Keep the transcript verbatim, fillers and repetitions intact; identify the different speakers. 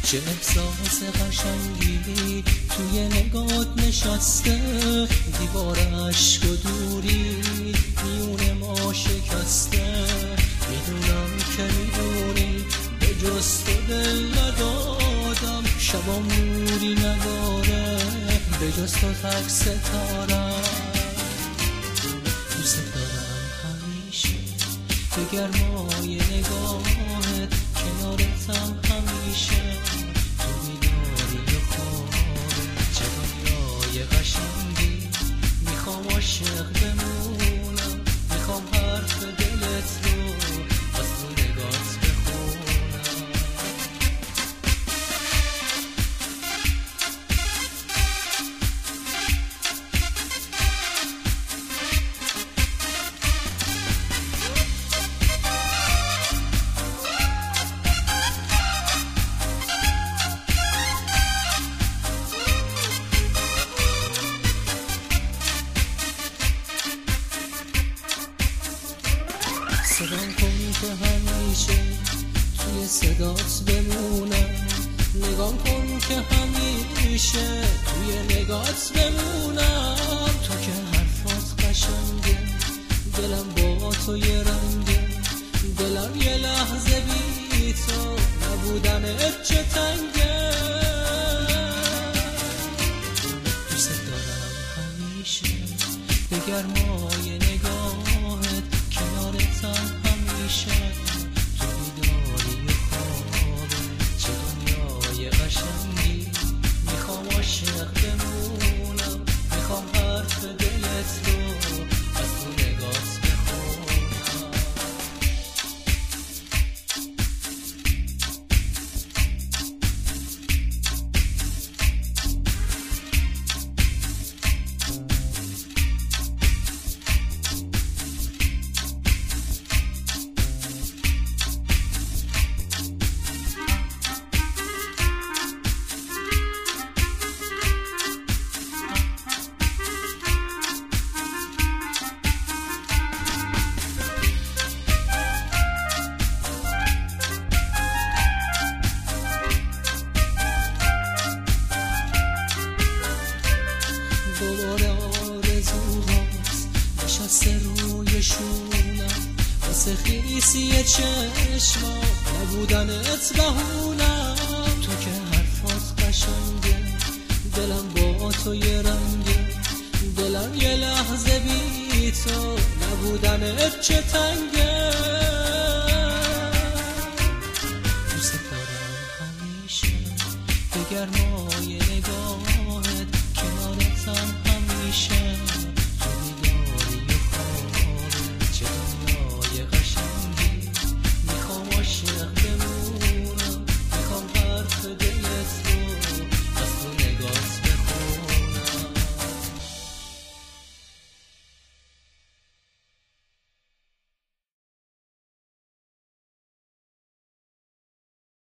Speaker 1: چه احساس قشنگی توی نگات نشسته، دیوار عشق و دوری میون ما شکسته. میدونم که میدونی به جز تو دل ندادم، شبام نوری نداره به جز تو تک ستارم. دوست دارم همیشه به گرمای نگاهت، کنارتم همیشه تو بیداری و خوابت. چه دنیای قشنگی، میخوام عاشق بمونم، میخوام حرف دلت رو از تو نگات بخونم. صدام کن که همیشه توی صدات بمونم، نگام کن که همیشه توی نگات بمونم. تو که حرفات قشنگه، دلم با تو یه رنگه، دلم یه لحظه بی تو نبودنت چه تنگه. دوست دارم همیشه به گرمای نگاهت، کنارتم همیشه تو بیداری و خوابت. چه دنیای قشنگی، میخوام عاشق بمونم، میخوام حرف دلت رو از تو نگات بخونم. دوباره آرزوهاست نشسته روی شونم، واسه خیسی چشما نبودنت بهونم. تو که حرفات قشنگه، دلم با تو یه رنگه، دلم یه لحظه بی تو نبودنت چه تنگه.